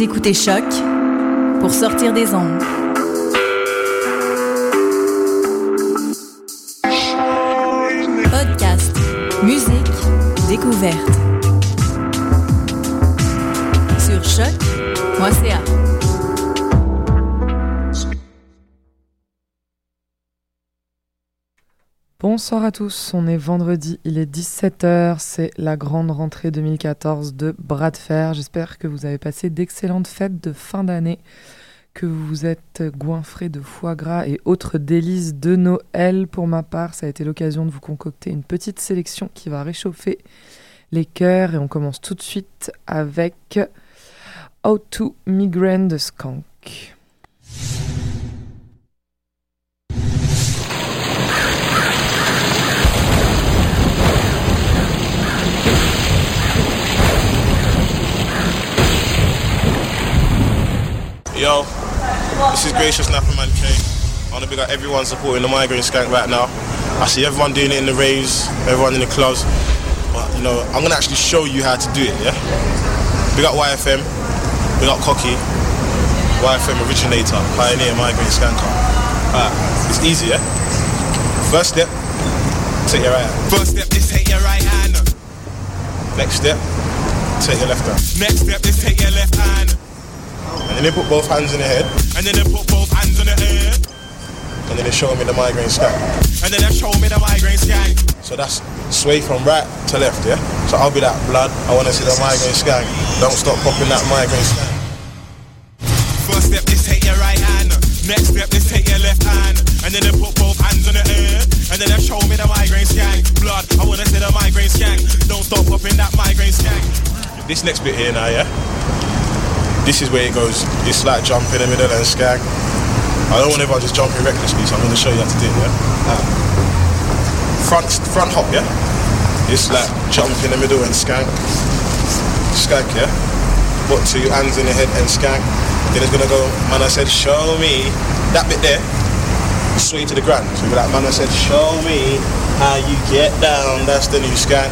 écoutez Choc pour sortir des ondes. Podcast, musique, découverte. Sur choc.ca. Bonsoir à tous, on est vendredi, il est 17h, c'est la grande rentrée 2014 de Bras de Fer. J'espère que vous avez passé d'excellentes fêtes de fin d'année, que vous vous êtes goinfrés de foie gras et autres délices de Noël. Pour ma part, ça a été l'occasion de vous concocter une petite sélection qui va réchauffer les cœurs et on commence tout de suite avec How to Migraine de Skank. Yo, this is Gracious Napperman K. I want to big up everyone supporting the Migraine Skank right now. I see everyone doing it in the raves, everyone in the clubs. But, you know, I'm going to actually show you how to do it, yeah? Big up YFM, big up Cocky, YFM originator, pioneer Migraine Skanker. It's easy, yeah? First step, take your right hand. First step is take your right hand. Next step, take your left hand. Next step is take your left hand. And then they put both hands in the head. And then they put both hands on the head. And then they show me the migraine skank. And then they show me the migraine skank. So that's sway from right to left, yeah? So I'll be that blood, I wanna see the migraine skank. Don't stop popping that migraine skank. First step is take your right hand. Next step is take your left hand. And then they put both hands on the head. And then they show me the migraine skank. Blood, I wanna see the migraine skank. Don't stop popping that migraine skank. This next bit here now, yeah? This is where it goes. It's like jump in the middle and skank. I don't want everyone just jumping recklessly, so I'm going to show you how to do it, yeah? Front hop, yeah? It's like jump in the middle and skank. Skank, yeah? Put two hands in the head and skank. Then it's going to go, man, I said, show me. That bit there, sway to the ground. So you'll be like, man, I said, show me how you get down. That's the new skank.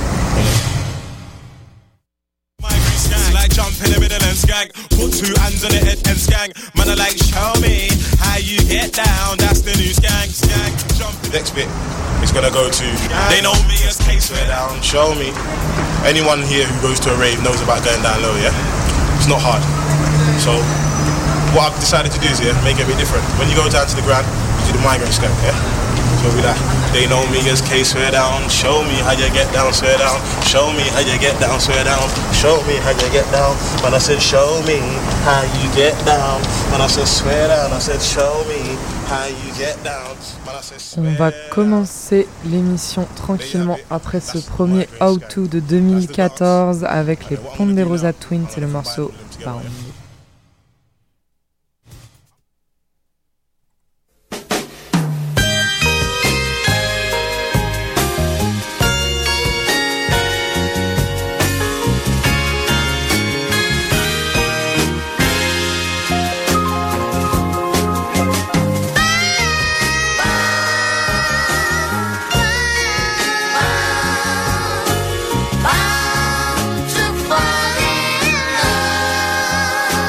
Jump in the middle and skank. Put two hands on the head and skank. Man, I like, show me how you get down. That's the new skank, skank. Jump. The next bit is gonna go to, they know me as case swear down, show me. Anyone here who goes to a rave knows about going down low, yeah? It's not hard. So, what I've decided to do is, yeah, make it a bit different. When you go down to the ground, you do the migraine skank, yeah? So it'll be like, they know me as case swear down, show me how you get down, swear down, show me how you get down, swear down, show me how you get down. When I said show me how you get down, when I said swear down, I said show me how you get down. On va commencer l'émission tranquillement après ce premier How To de 2014 avec les Ponderosa Twins et le morceau Bound. Bound to fall in love.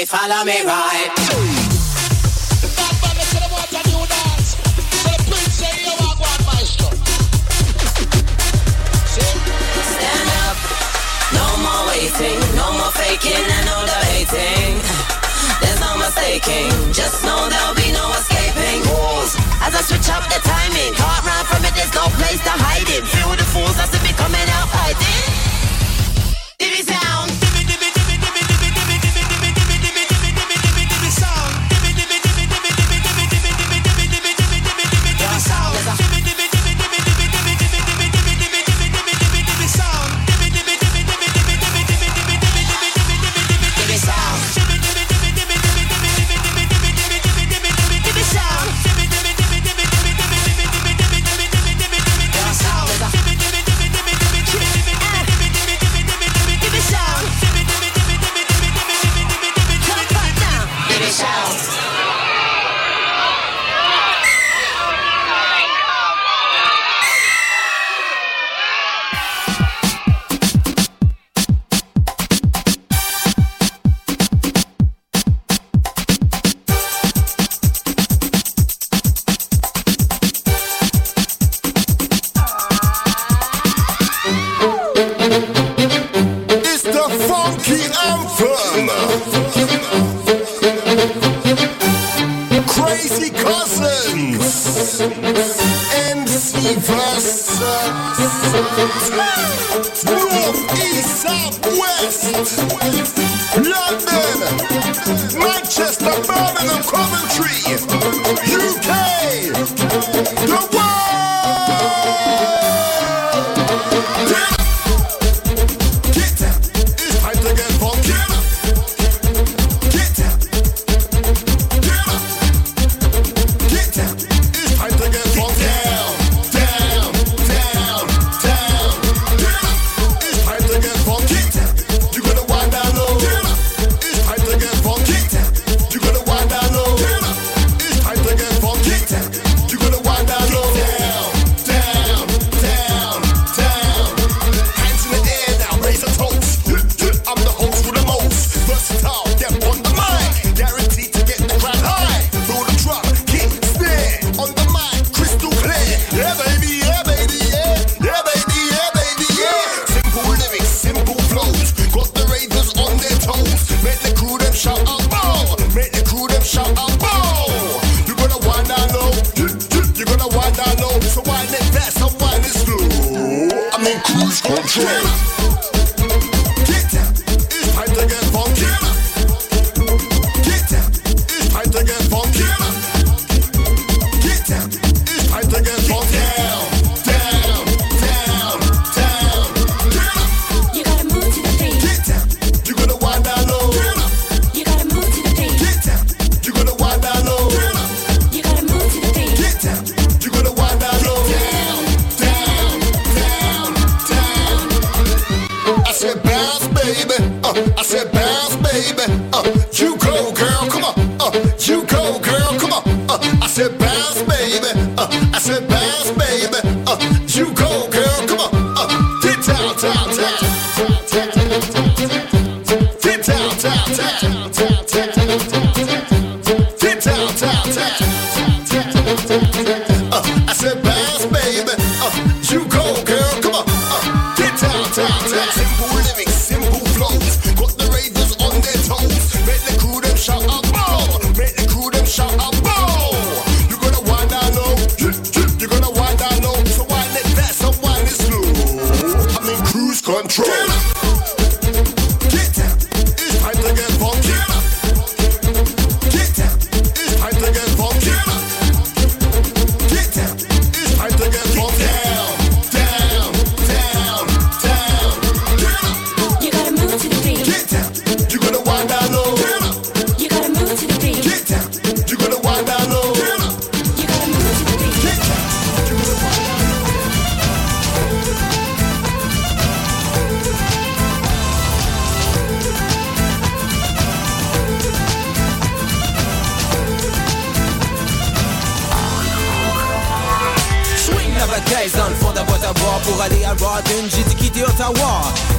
boy, follow me right. Stand up, no more waiting, no more faking and no debating. There's no mistaking, just know there'll be no escaping. Rules, as I switch up the timing, can't run from it, there's no place to hide it. Feel the fools as they be coming out fighting. Divvy sound, divvy divvy divvy divvy divvy divvy divvy divvy divvy divvy divvy divvy divvy divvy sound, divvy divvy divvy divvy divvy divvy divvy divvy divvy divvy divvy divvy divvy sound, divvy divvy divvy divvy divvy divvy divvy divvy divvy divvy divvy divvy divvy sound, divvy divvy divvy divvy divvy divvy divvy divvy divvy divvy divvy sound, divvy divvy divvy divvy divvy divvy divvy divvy divvy divvy divvy divvy sound, divvy divvy divvy divvy divvy divvy divvy divvy divvy divvy divvy sound, divvy divvy divvy divvy divvy divvy sound, divvy sound. It's the funky anthem. Crazy Cousins. MC Versa. North, East, South, West. London. Manchester, Birmingham, Coventry. UK. The world. Pour aller à Rawdon, j'ai dû quitter Ottawa.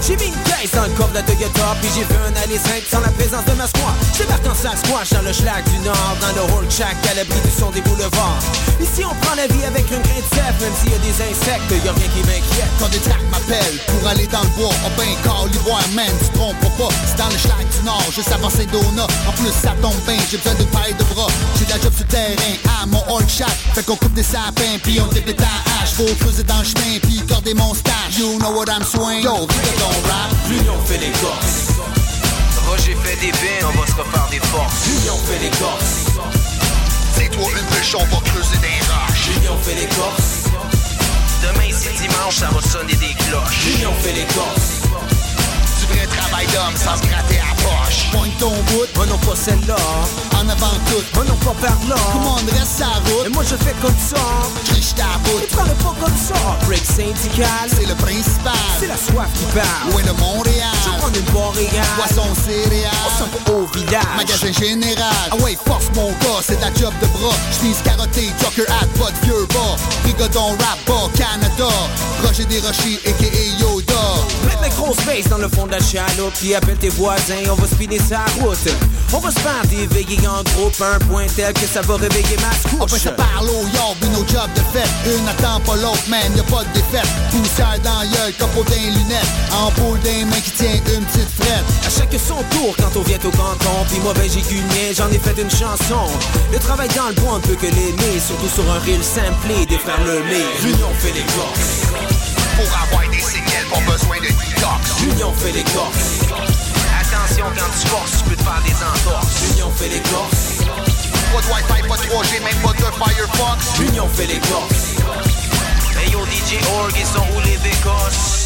J'ai mis une caisse dans le coffre de la Toyota, puis j'ai vu un aller simple sans la présence de ma squad. J'débarque en Sasquatch dans le schlag du Nord, dans le Hall Shack à l'abri du son des boulevards. Ici on prend la vie avec un grain de sève, même s'il y a des insectes, y'a rien qui m'inquiète. Quand des tracks m'appellent pour aller dans le bois, oh ben car l'ivoire man, tu trompes pas. C'est dans le schlag du Nord, juste avant Saint-Donat. En plus ça tombe bien, j'ai besoin d'une paille de bras. J'ai de la job sur le terrain, à mon Hall Shack. Fait qu'on coupe des sapins, puis on dépète à hache. Faut creuser dans le chemin, puis corder mon stash. You know what I'm swing. Yo, vite ton rap. L'union fait les Corses. Roger fait des bains, on va se refaire des forces. L'union fait les Corses. C'est toi une bûche, on va creuser des roches. L'union fait les Corses. Demain c'est dimanche, ça va sonner des cloches. L'union fait les Corses. Du vrai travail d'homme sans se gratter à poche. Pointe ton bout, Oh non pas celle-là. en avant tout. Oh non pas par là. Comment on reste sa Et route? moi je fais comme ça. Triche ta Et bout, prends-le pas comme ça. Break syndical. c'est le principal. C'est la soif qui parle. Loin de Montréal, Je prends une Boréale. poisson On céréales. s'en va au village. Magasin général, ah ouais, force mon gars, c'est de la job de bras. J'mise carotté, trucker hat, pas de vieux bas. Rigodon rap bas, Canada. Roger Desrochers, a.k.a. Yoda. Mettre la grosse base dans le fond de la chaloupe, puis appelle tes voisins, on va spinner sa route. On va se faire d'éveiller en groupe, un point tel que ça va réveiller ma Ah ben couche. ça parle au yard, nos jobs de fête. Une attend pas l'autre, man, y'a pas de défaite. Poussière dans l'œil, copeau d'un lunette. Ampoule d'un main qui tient une petite frette. À chaque son tour quand on vient au canton, puis moi ben j'ai gagné, j'en ai fait une chanson. Le travail dans le bois on ne peut que l'aimer, surtout sur un reel samplé des frères Lemay. L'union fait les Corses. Pour avoir des séquelles, pas besoin de detox. L'union fait les Corses. Attention quand tu forces, tu peux te faire des entorses. L'union fait les Corses. Pas de Wi-Fi, pas de 3G, même pas de Firefox. L'union fait les Corses. Hey yo DJ Org, ils sont où les bécosses?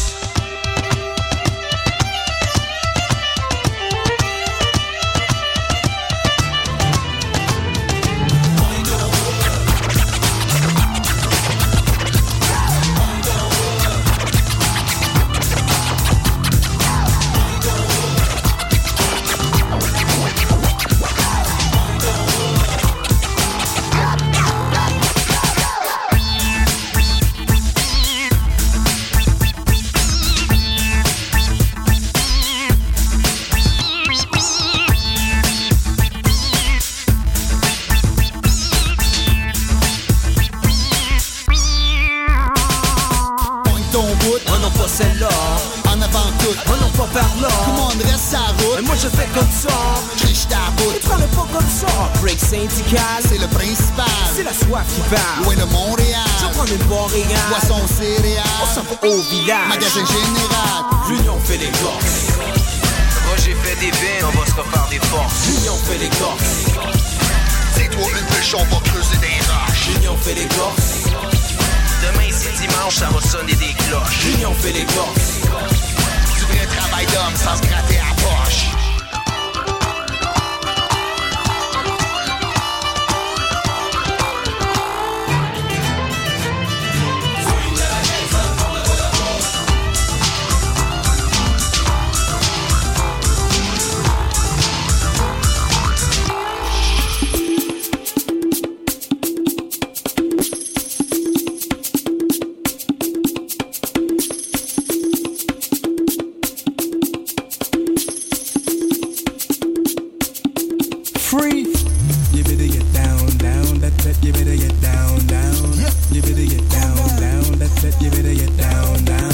Celle-là, en avant tout, oh non pas par là. comment on reste sa Et route? moi je fais comme ça. Triche ta Et bout, prends-le pas comme ça. Break syndical. c'est le principal. C'est la soif qui parle. Loin de Montréal, Je prends une Boréale. poisson On céréales. s'en va au village. Magasin général, L'union fait les Corses. Roger fait des bains, on va se refaire des forces. L'union fait les Corses. c'est toi une bûche, on va creuser des roches. L'union fait les Corses. Demain c'est dimanche, ça va sonner des cloches. L'union fait les Corses. Du vrai travail d'homme sans se gratter à poche. Free. You better get down, down, that, you better get down, down. You better get down, down, that, you better get down, down.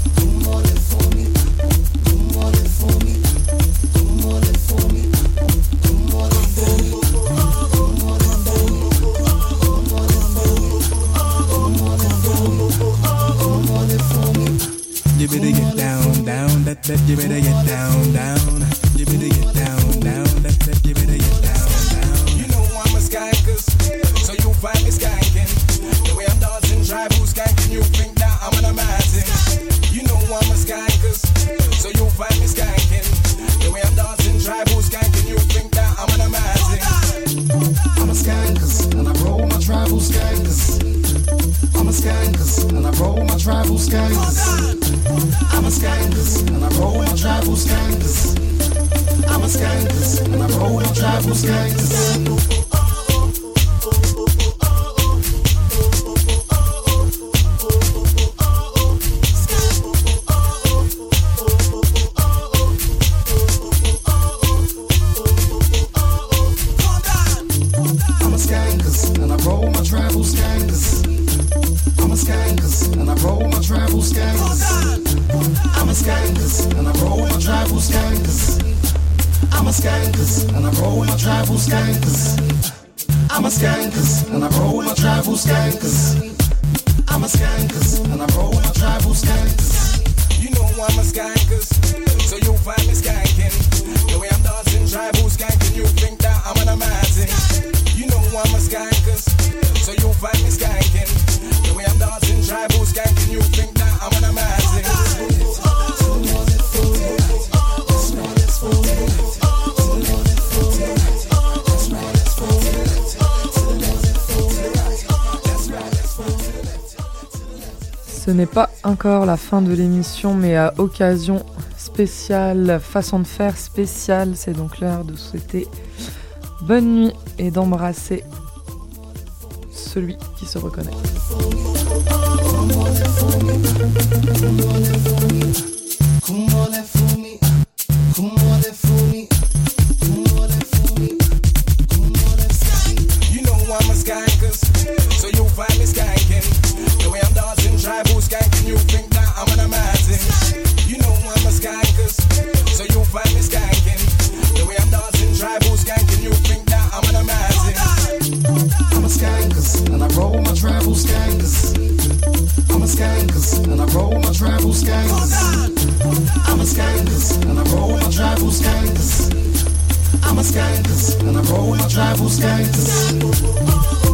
You better get down, down, that, you better get down, down. You better get down, down, that, you better get down, down. You know I'm a skankers, so you find me skanking. The way I'm dancing, drive who's skanking, you think that I'm an amazing. You know I'm a skankers, so you find me skanking. The way I'm dancing, drive who's skanking, you think that I'm an amazing. I'm a skankers, and I roll my tribal skankers. I'm a skankers, and I roll my tribal skankers. I'm a skankers, and I roll my tribal skankers. I'm a skankers, and I roll my tribal skankers. I'm a skankers, and I roll with my tribal skankers. I'm a skankers, and I roll with my tribal skankers. I'm a skankers, and I roll with my tribal skankers. You know I'm a skankers, so you'll find me skanking. The way I'm dancing tribal skanking, you think that I'm an amazing. You know I'm a skankers, so you'll find me skanking. The way I'm dancing tribal skanking, you think that I'm an amazing. Ce n'est pas encore la fin de l'émission, mais à occasion spéciale, façon de faire spéciale, c'est donc l'heure de souhaiter bonne nuit et d'embrasser celui qui se reconnaît. You know I'm a skankers, so you'll find me skanking. The way I'm dancing tribal skanking, you think that I'm an amazing. You know I'm a skankers, so you'll find me skanking. The way I'm dancing tribal skanking, you think that I'm an amazing. I'm a skankers, and I roll my tribal skankers. I'm a skankers, and I roll my tribal skankers. I'm a skankers, and I roll my tribal skankers. I'm a skankers, and I roll my tribal skankers.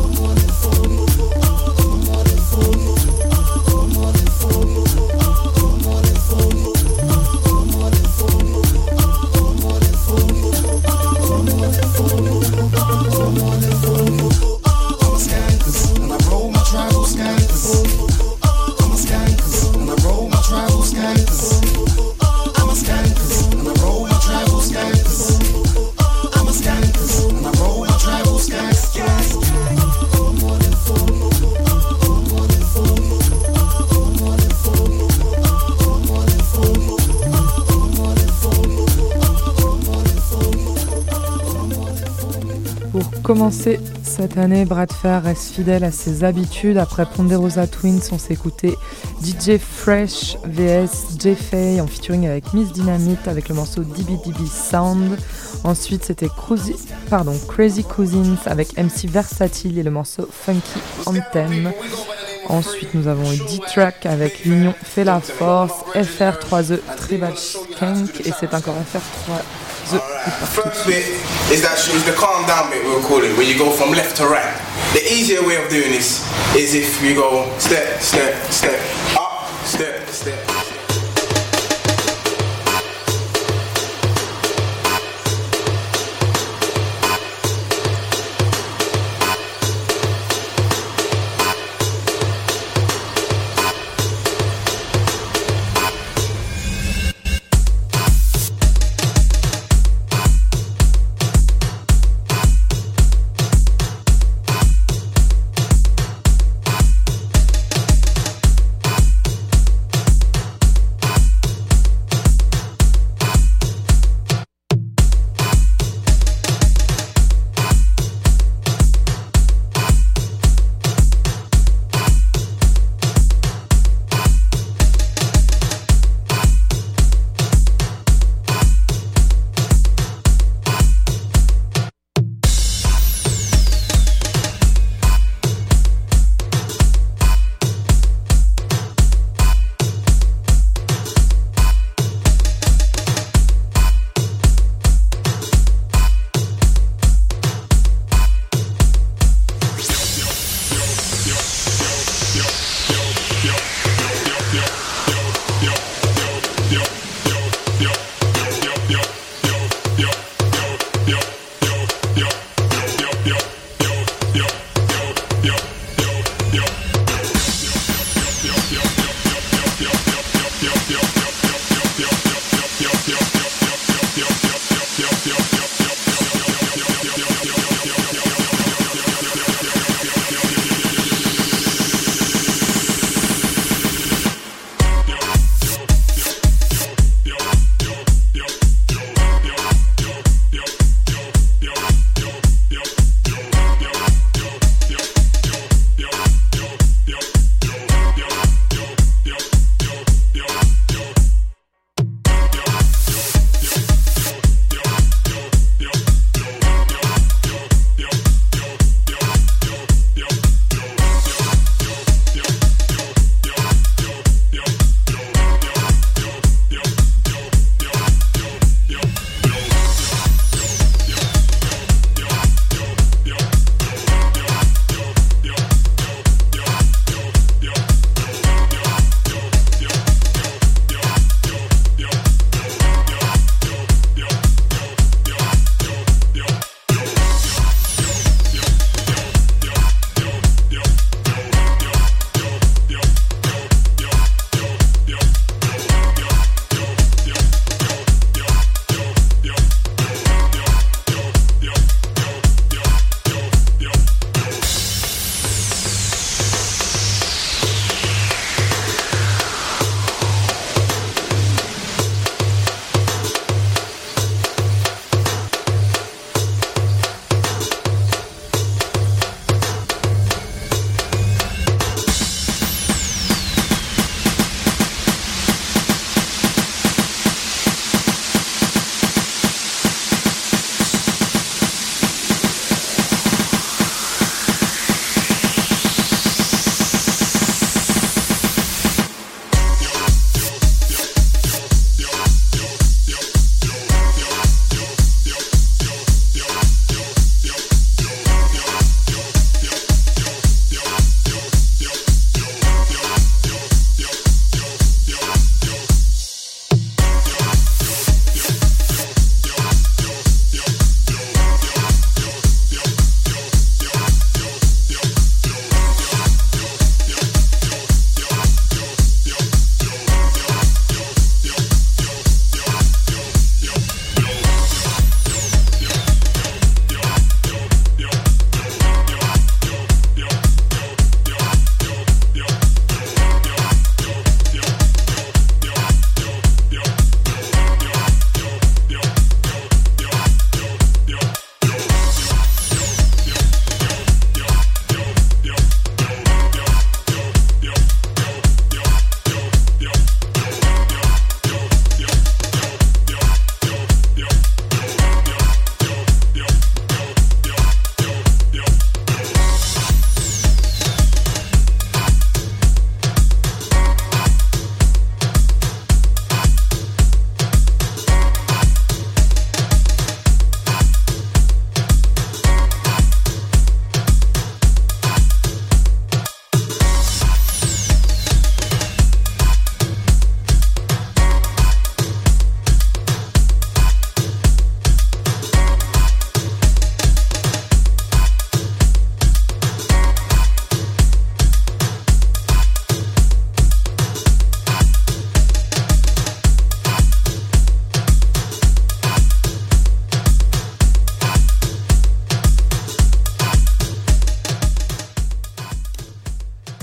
Commencer cette année, Bras de Fer reste fidèle à ses habitudes. Après Ponderosa Twins, on s'est écouté DJ Fresh vs J-Fay en featuring avec Miss Dynamite avec le morceau DBDB Sound. Ensuite, c'était Crazy Cousins avec MC Versatile et le morceau Funky Anthem. Ensuite, nous avons eu D-Track avec l'union Fait la Force, FR3E, Tribal Skank et c'est encore FR3E. First bit is the calm down bit, we'll call it, where you go from left to right. The easier way of doing this is if you go step, step, step, up, step, step.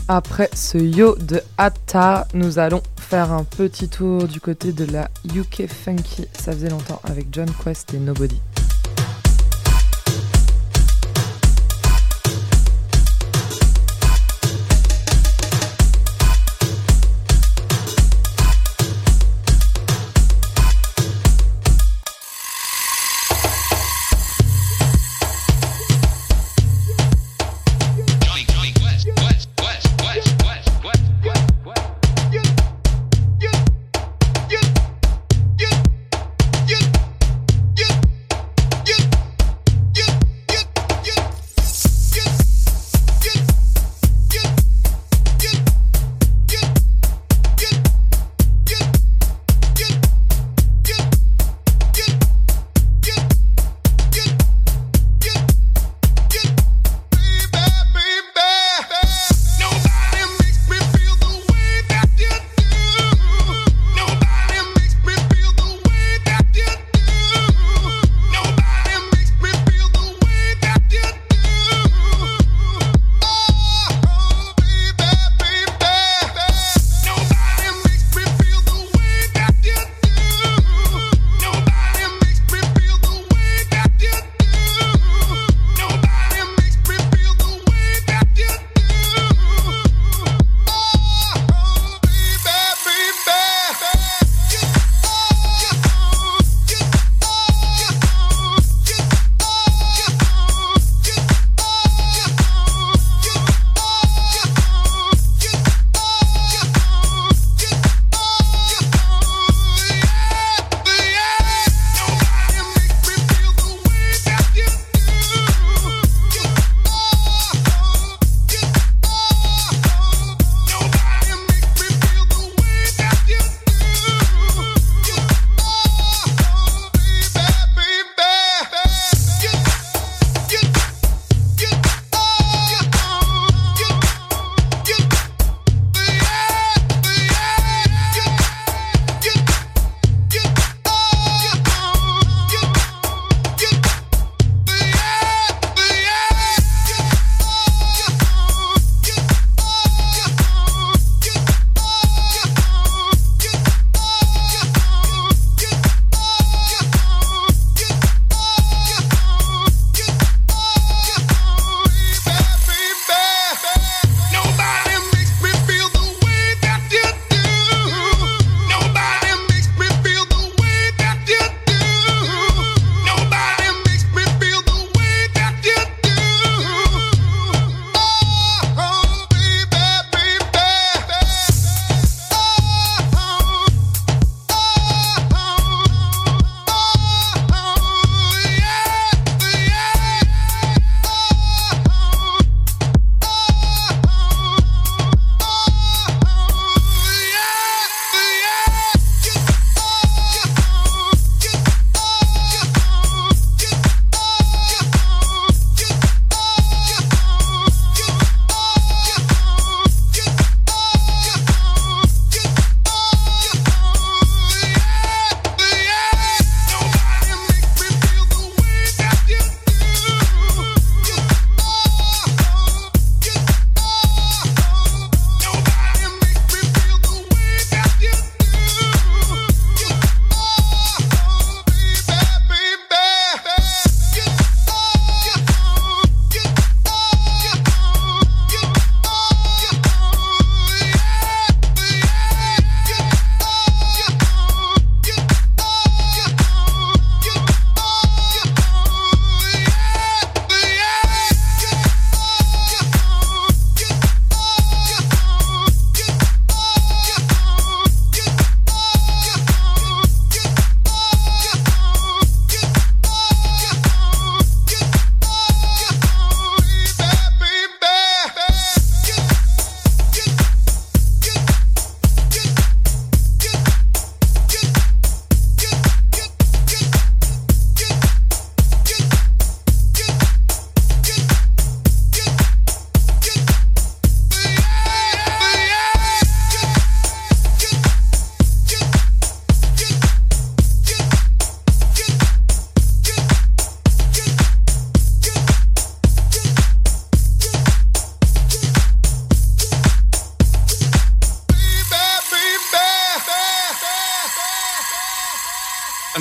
Après ce yo de Atta, nous allons faire un petit tour du côté de la UK Funky. Ça faisait longtemps avec John Quest et Nobody.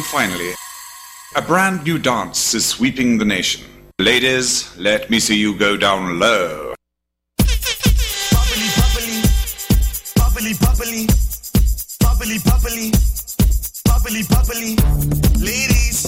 finally, a brand new dance is sweeping the nation. Ladies, let me see you go down low. Bubbly, bubbly, bubbly, bubbly, bubbly, bubbly, bubbly, bubbly. Ladies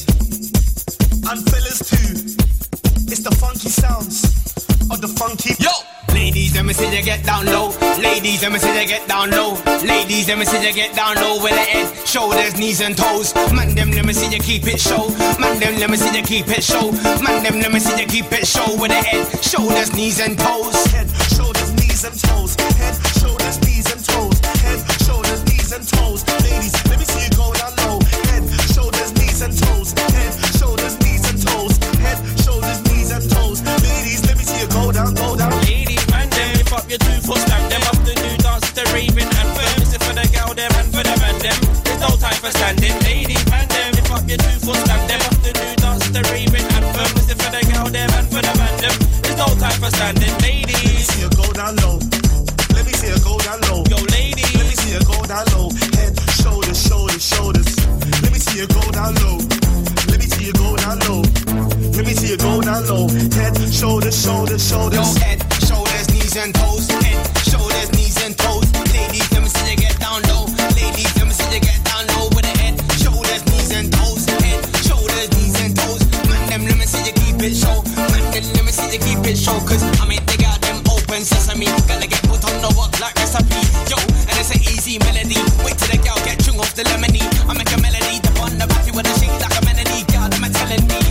and fellas too. It's the funky sounds of the funky. Yo! Ladies, let me see you get down low. Ladies, let me see you get down low. Ladies, let me see you get down low with the head, shoulders, knees and toes. Man, them, let me see you keep it show. Man, them, let me see you keep it show. Man, them, let me see you keep it show with the head, shoulders, knees and toes. Head, shoulders, knees and toes. Head, shoulders, knees and toes. Head, shoulders, knees and toes. Ladies, let me see you go down low. Head, shoulders, knees and toes. Head, shoulders, knees and toes. Head, shoulders, knees and toes. Ladies, let me see you go down, go down. Ladies, man, them lift up your 2 foot stamp. Them up the new dance, the raving anthem. This is for the girl, them and for the man, them. There's no time for standing. Ladies, man, them lift up your 2 foot stamp. Them up the new dance, the raving anthem. This is for the girl, them and for the man, them. There's no time for standing. Ladies, let me see you go down low. Let me see you go down low. Yo, ladies, let me see you go down low. Head, shoulders, shoulders, shoulders. Let me see you go down low. Let me see you go down low. Let me see you go down low. Head, shoulders, shoulders, shoulders. Yo, head, shoulders, knees and toes. Head, shoulders, knees and toes. Ladies, let me see you get down low. Ladies, let me see you get down low with the head, shoulders, knees and toes. Head, shoulders, knees and toes. Man, them, let me see you keep it show. Man, them, let me see you keep it show. Cause I mean, they got them open sesame. Gotta get put on the work like recipe. Yo, and it's an easy melody. Wait till the girl get chung off the lemony. I make a melody, the one the battery with a shake like a melody. God, am I telling me?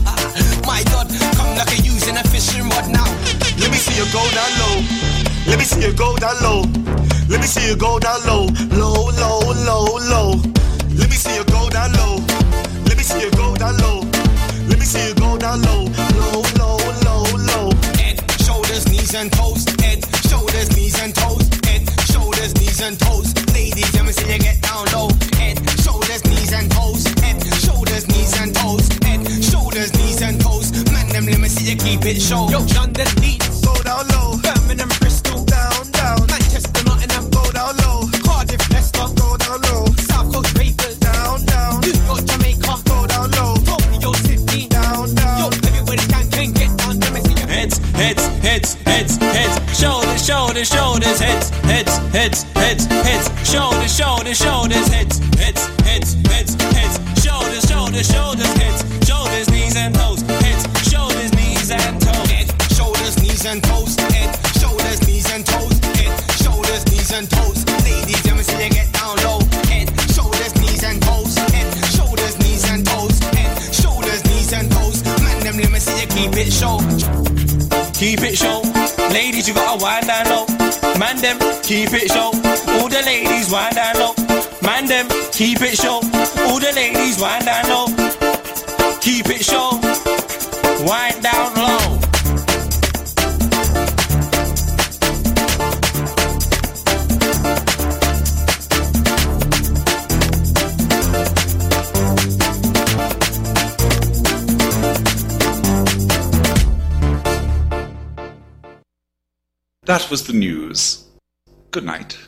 My God, come like a using a fishing rod now. Let me see you go down low. Let me see you go down low. Let me see you go down low. Low, low, low, low. Let me see you go down low. Let me see you go down low. Let me see you go down low. Low, low, low, low. Head, shoulders, knees and toes. Head, shoulders, knees and toes. Head, shoulders, knees and toes. Ladies, let me see you get down low. Head, shoulders, knees and toes. Head, shoulders, knees and toes. Head, shoulders, knees and toes. Man, them, let me see you keep it show. Yo, London, Leeds, go down low. Birmingham, Bristol, down, down. Manchester, Nottingham, go down low. Cardiff, Leicester, go down low. South Coast, Ravers, down, down. New York, Jamaica, go down low. Tokyo, Sydney, down, down. Yo, everybody can get down. Let me see you. heads, heads, heads, heads, heads, shoulders, shoulders, shoulders, heads, heads, heads, heads, heads, shoulders, shoulders, shoulders, heads, heads, heads, heads, heads, shoulders, shoulders, shoulders, heads, shoulders, knees and toes, heads, shoulders, knees and toes, head, shoulders, knees and toes, head, shoulders, knees and toes, head, shoulders, knees and toes. Ladies, let me see you get down low. Head, shoulders, knees and toes, head, shoulders, knees and toes, head, shoulders, knees and toes. Man, them, let me see you keep it show. Keep it show. Ladies, you gotta wind down low. Man, them, keep it show. All the ladies wind down low. Man, them, keep it show. All the ladies wind down low. Keep it show. Wind down low. That was the news. Good night.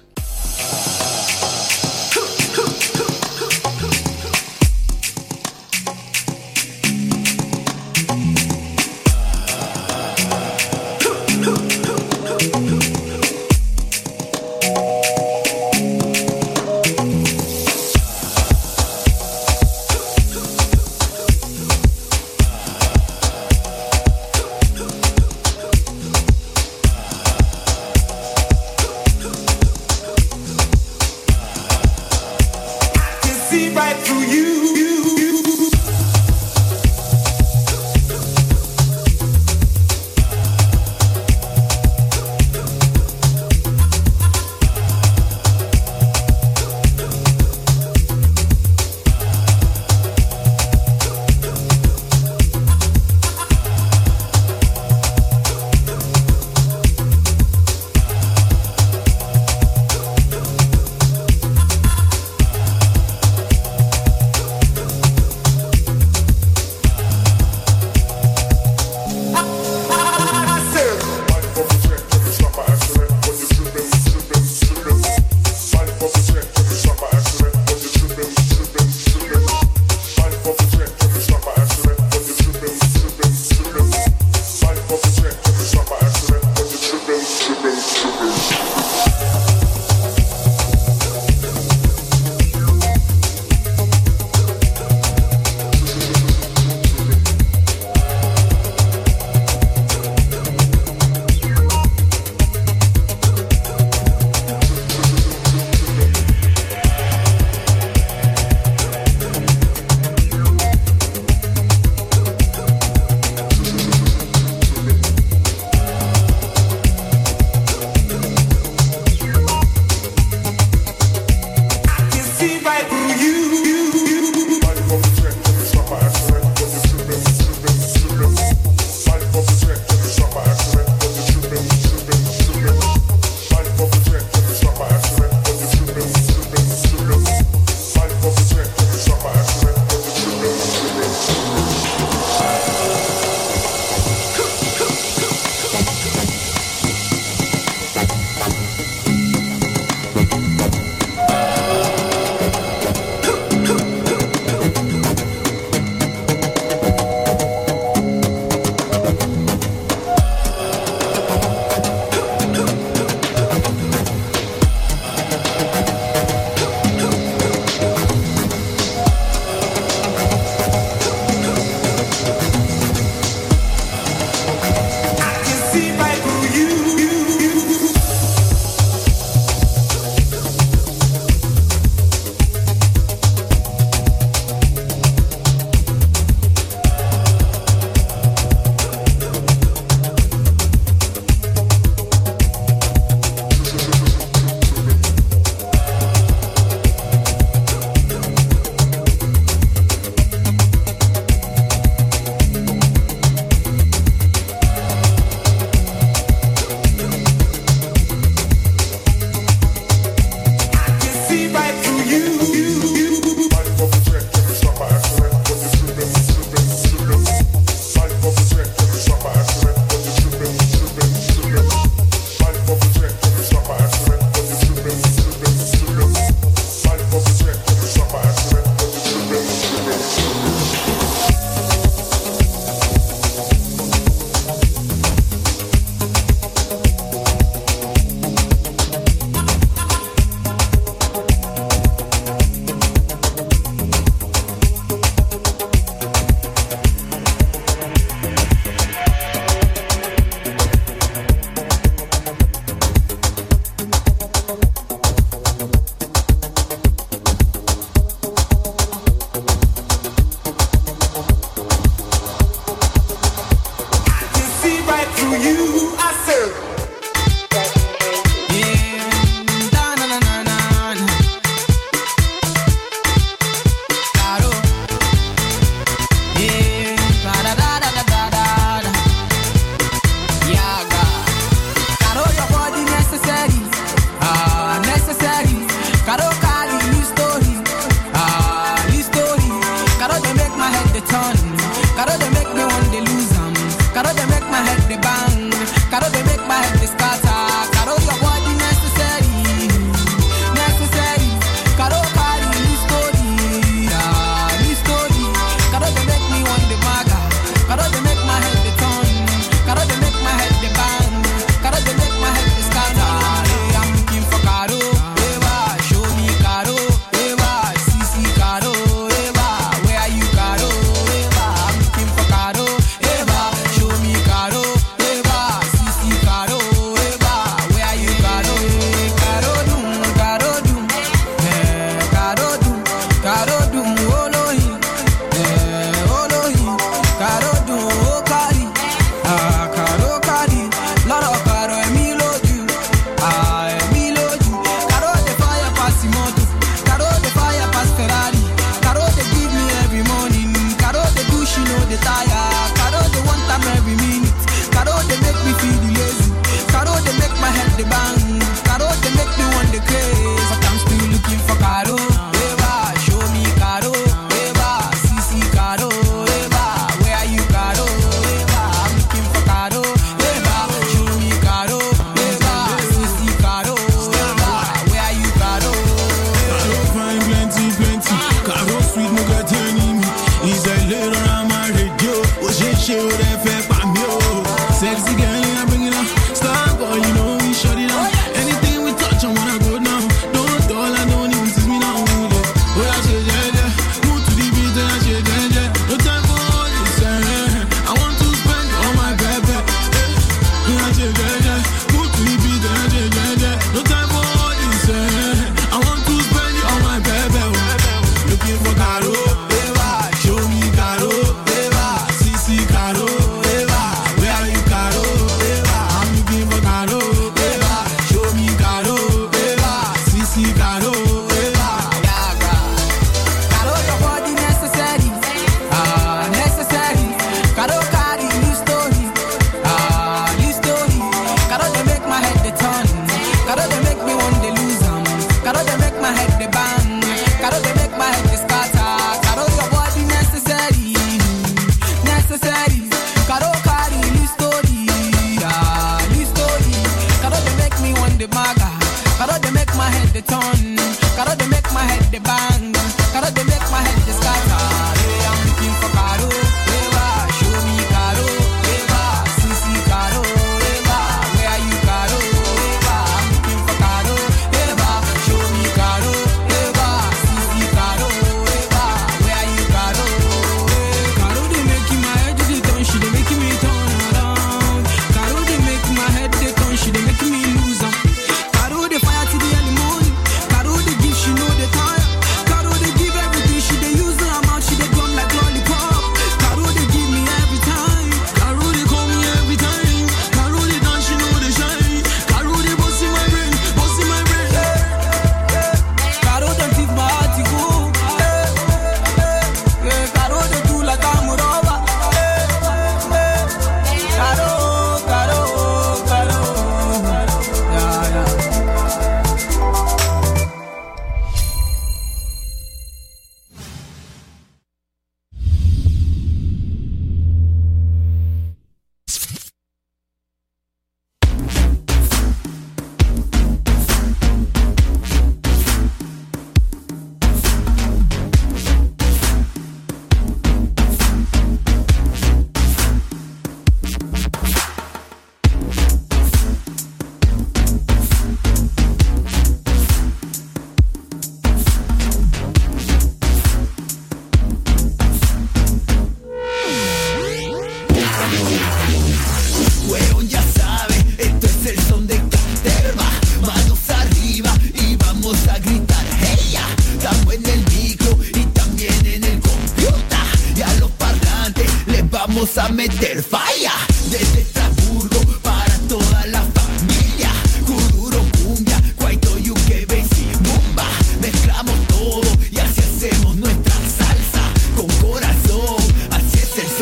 vamos a meter falla desde Estrasburgo para toda la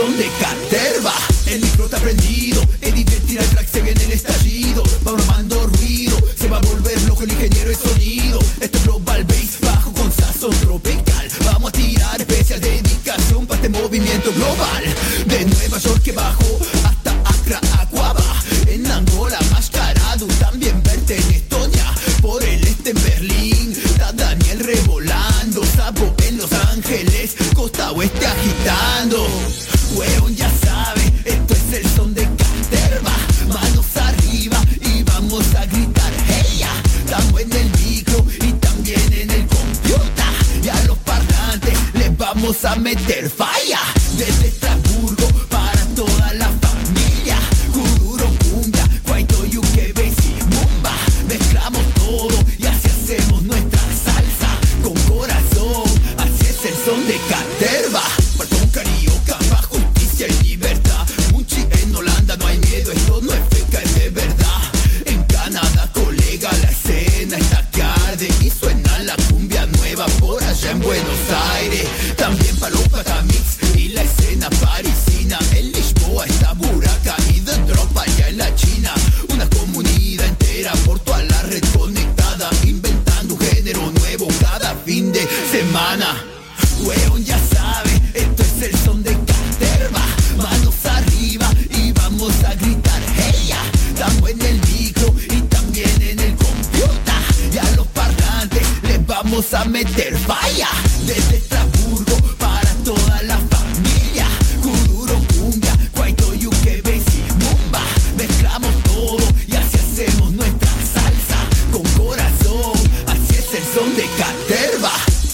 son de Caterva. El micro está prendido, Eddie tira el track, se viene el estallido. Va armando ruido, se va a volver loco el ingeniero de sonido. Esto es Global Bass, bajo con sazón tropical. Vamos a tirar especial dedicación para este movimiento global. De Nueva York que bajó hasta Accra, Aquaba. En Angola, mascarado, también verte en Estonia. Por el este en Berlín, está Daniel revolando. Sapo en Los Ángeles, costa oeste agitando. Weón ya sabe, esto es el son de Caterva. Manos arriba y vamos a gritar hey ya. Estamos en el micro y también en el computa. Y a los parlantes les vamos a meter falla. Desde Estrasburgo para toda la familia. Kuduro, cumbia, Kwaito, yuke, bass y mumba. Mezclamos todo y así hacemos nuestra salsa. Con corazón, así es el son de Caterva. Partón carioca, pa' justicia y libertad. Munchi en Holanda, no hay miedo, esto no es feca, es de verdad. En Canadá, colega, la escena está que arde. Y suena la cumbia nueva por allá en Buenos Aires. También pa' los patamix y la escena parisina. En Lisboa está Buraca y The Drop allá en la China. Una comunidad entera por toda la red conectada. Inventando un género nuevo cada fin de semana. Weón ya sabe, esto es el son de Caterva. Manos arriba y vamos a gritar hey ya. Estamos en el micro y también en el computa. Y a los parlantes les vamos a meter falla. Desde Estrasburgo para toda la familia. Kuduro, cumbia, Kwaito, yuke, bass y mumba. Mezclamos todo y así hacemos nuestra salsa. Con corazón, así es el son de Caterva.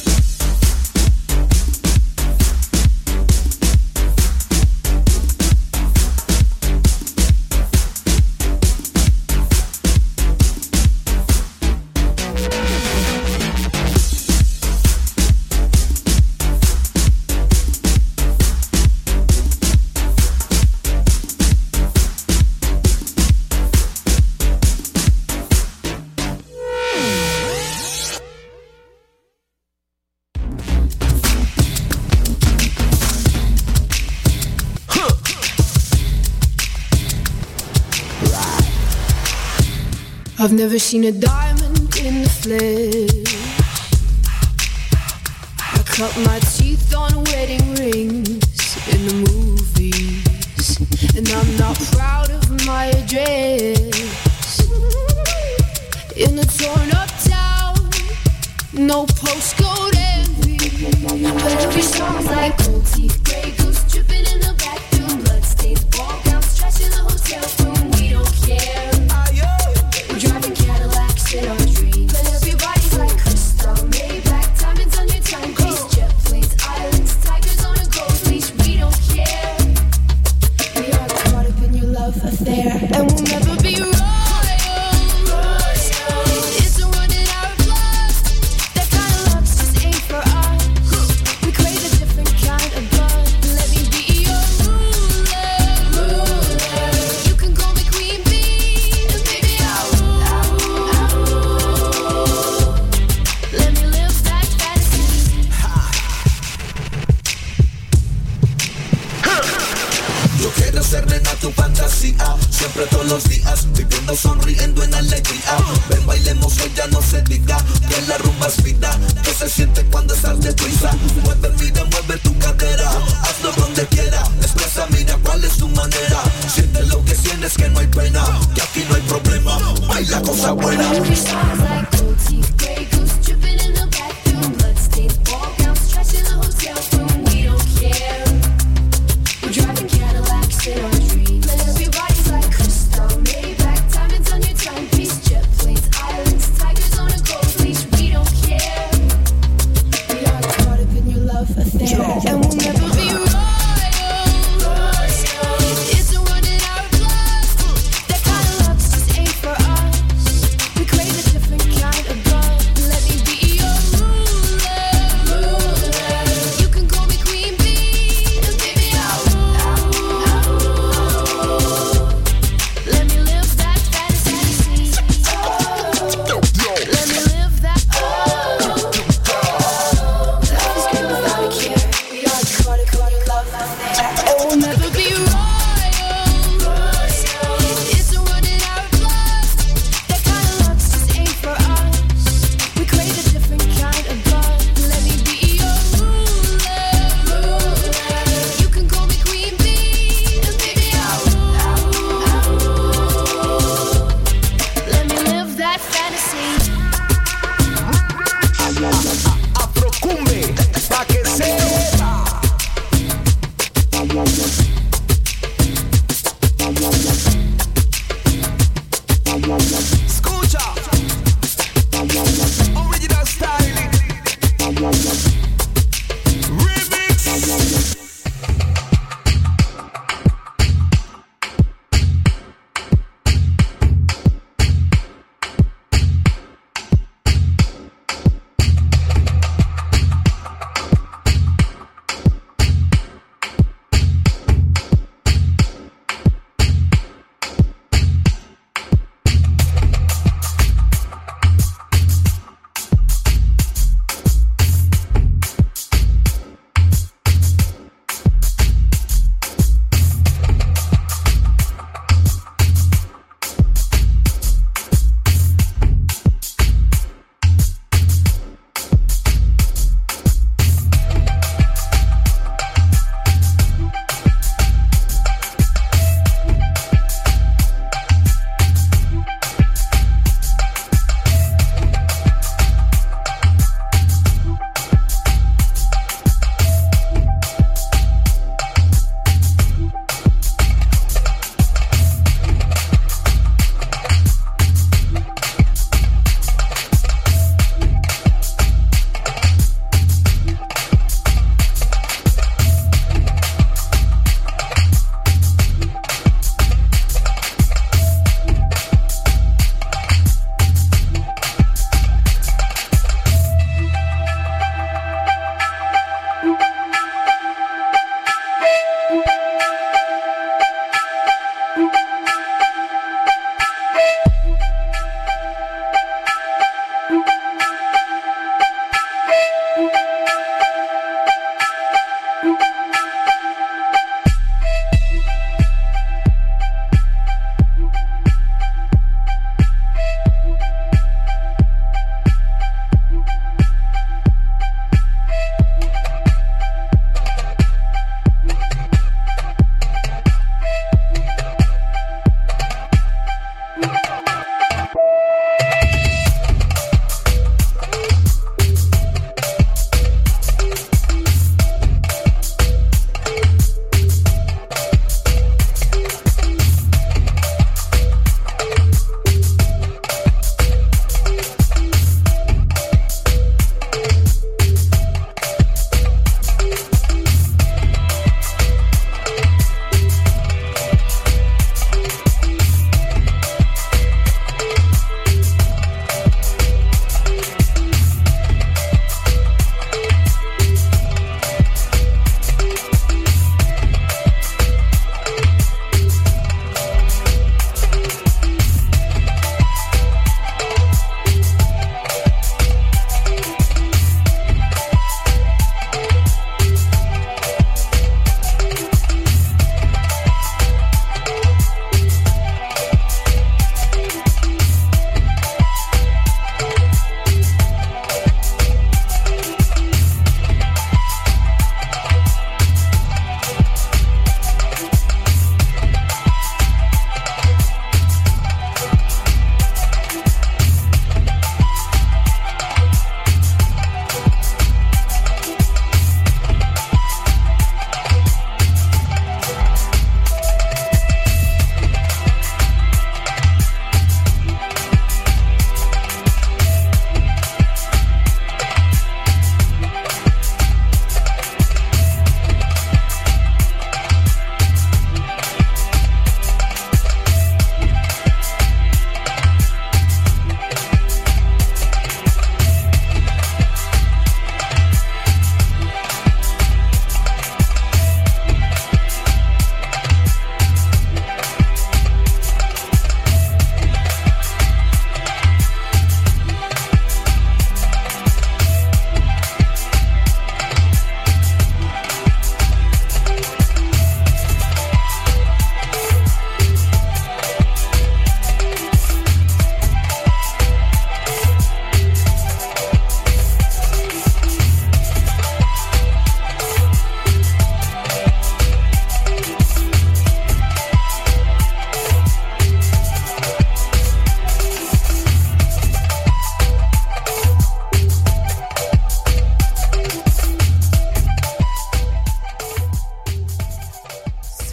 I've never seen a diamond in the flesh. I cut my teeth on wedding rings in the movies, and I'm not proud of my address. In a torn up town, no postcode envy, but every song's like gold teeth, grey goose dripping in the bathroom, bloodstains, ball gowns, trash in the hotel room. We don't care. Driving Cadillacs in our dreams, but everybody's like crystal, Maybach, diamonds on your timepiece, jet planes, islands, tigers on a gold leash. We don't care. We are caught up in your love affair, and we'll never be royal. It's a running out of blood. That kind of love just ain't for us. We crave a different kind of blood. Let me be your ruler. You can call me Queen Bee, and baby I'll let me live that fantasy. Yo quiero ser nena tu fantasía, siempre todos los días, viviendo sonriendo en alegría. Ven bailemos hoy, ya no se diga que la rumba es vida, que se siente cuando estás deprisa. Mueve, mira, mueve tu cadera, hazlo donde quiera, expresa, mira cuál es tu manera. Siente lo que sientes, que no hay pena, que aquí no hay problema, baila cosa buena. Every song's like gold teeth, grey goose dripping in the bathroom, bloodstains, ball gowns, trash in the hotel room. We don't care. We're driving Cadillacs in our dreams, but everybody's like crystal, Maybach, diamonds on your timepiece, jet planes, islands, tigers on a gold leash. We don't care. We are caught up in your love affair, and we'll never be royal. It's a running out of blood. That kind of love just ain't for us. We crave a different kind. never be royal. It's a running out of love. That kind of love just ain't for us. We crave a different kind of love. Let me be your ruler. You can call me Queen Bee, and baby I'll rule. Let me live that fantasy. Afrocumbe, pa' que sepa.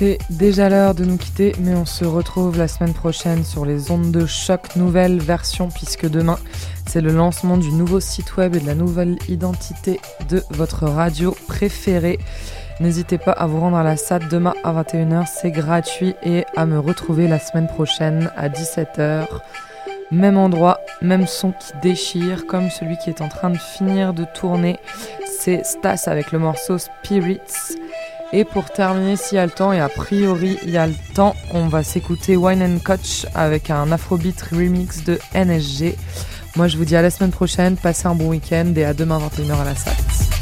C'est déjà l'heure de nous quitter, mais on se retrouve la semaine prochaine sur les ondes de choc, nouvelle version, puisque demain, c'est le lancement du nouveau site web et de la nouvelle identité de votre radio préférée. N'hésitez pas à vous rendre à la SAT demain à 21h, c'est gratuit, et à me retrouver la semaine prochaine à 17h. Même endroit, même son qui déchire, comme celui qui est en train de finir de tourner. C'est Stas avec le morceau Spirits. Et pour terminer, s'il y a le temps, et a priori il y a le temps, on va s'écouter Wine & Coach avec un Afrobeat remix de NSG. Moi je vous dis à la semaine prochaine, passez un bon week-end et à demain 21h à la SAT.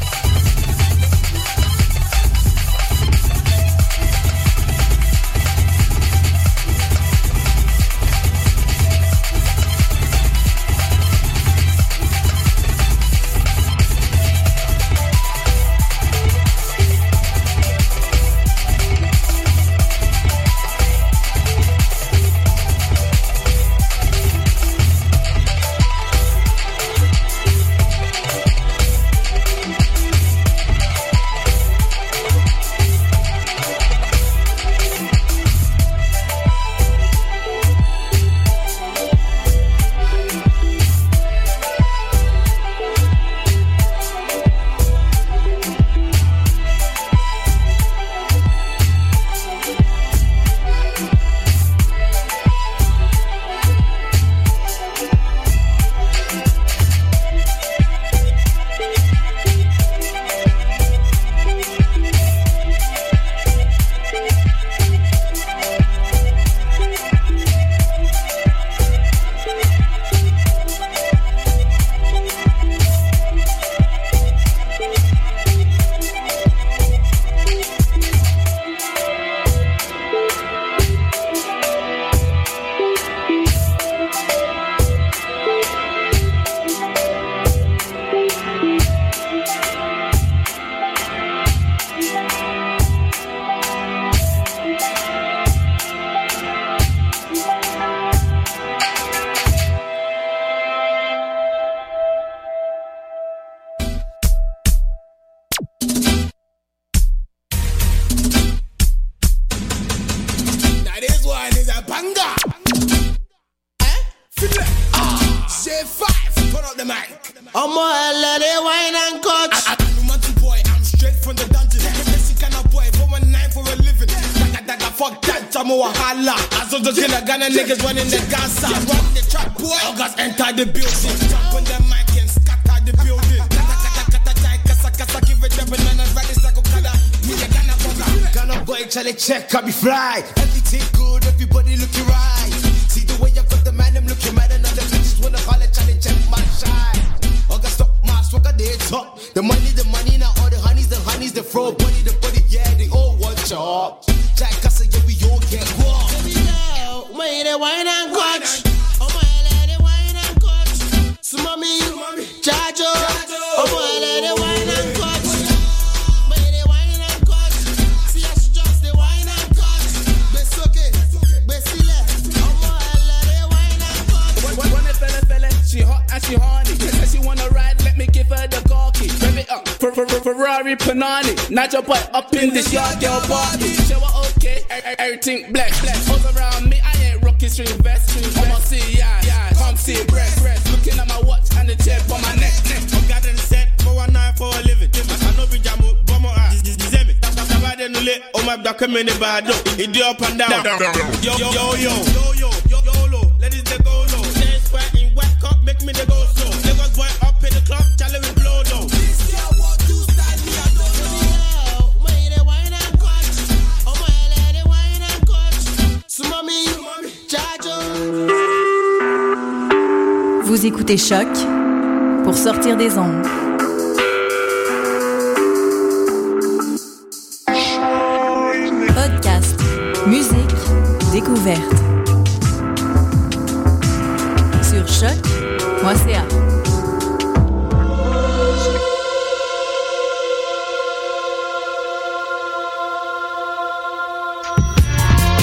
Niggas running the Gaza, run the trap, boy. August enter the building, jump on the mic and scatter the building. Kata give it up and then I ride this like a kada. Me a Ghana bugger, Ghana boy, Charlie check, I be fly. Everything good, everybody looking right. See the way I got the man, them looking mad, and other bitches wanna holler, Charlie check my shine. August stop my swagger, they talk. The money, now all the honeys, the throw body, the body, yeah, they all want job. Jack Kassa, yeah, we all get walk. May the wine and coach. Oh my lady, wine and coach. So mommy, Jajo. Oh my lady, wine and coach. May the wine and coach. See how she just the wine and coach. Besoke, besile. Oh my lady, wine and coach. When a fella, she hot and she horny. Says she wanna ride, let me give her the car key. Rev it up, Ferrari Panani. Naja boy up in this yard, girl party. Show her okay, everything black. All around me, I ain't rocking string vest. I'ma see yeah, come see breast. Looking at my watch and the chair on my neck. I'm gathering set for 1 night for a living. I know be jamu, but my eyes. Dizeme, taba de nule. Oh my black men in bad though. It do up and down. Yo, ladies they go low. Dance fight in wet cup, make me they go slow. Lagos boy up in the club, challenge with blow though. This girl want to style me, I don't know. May the wine and coach. Oh my lady, wine and coach. So mommy, Jajo. Vous écoutez Choc pour sortir des ondes. Podcast, musique, découverte. Sur choc.ca.